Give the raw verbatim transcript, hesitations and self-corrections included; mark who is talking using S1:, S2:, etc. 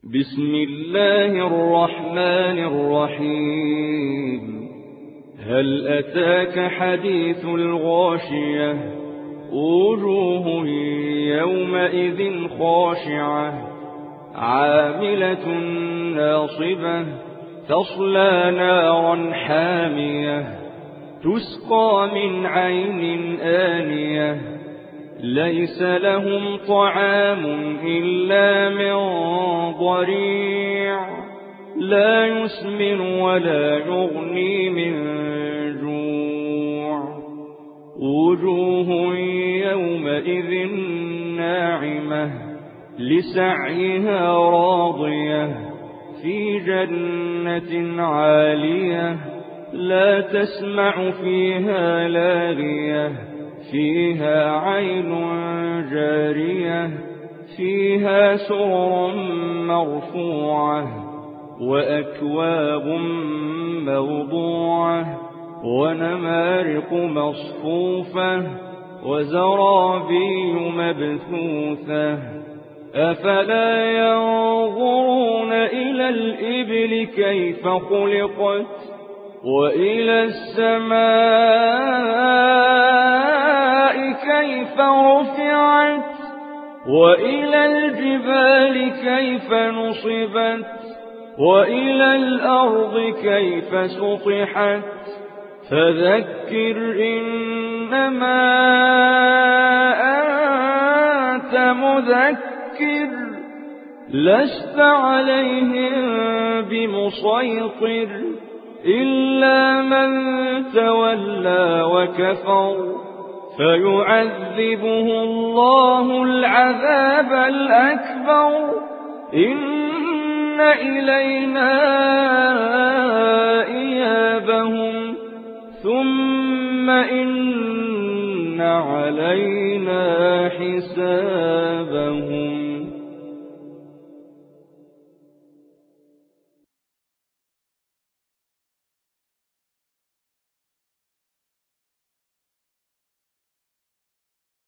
S1: بسم الله الرحمن الرحيم. هل أتاك حديث الغاشية؟ وجوه يومئذ خاشعة عاملة ناصبة تصلى نارا حامية تسقى من عين آنية ليس لهم طعام إلا من ضريع لا يسمن ولا يغني من جوع. وجوه يومئذ ناعمة لسعيها راضية في جنة عالية لا تسمع فيها لاغية فيها عين جارية فيها سرر مرفوعة وأكواب موضوعة ونمارق مصفوفة وزرابي مبثوثة. أفلا ينظرون إلى الإبل كيف خلقت وإلى السماء كيف رفعت وإلى الجبال كيف نصبت وإلى الأرض كيف سطحت. فذكر إنما أنت مذكر لست عليهم بمسيطر إلا من تولى وكفر فيعذبه الله العذاب الأكبر. إن إلينا إيابهم ثم إن علينا حسابهم.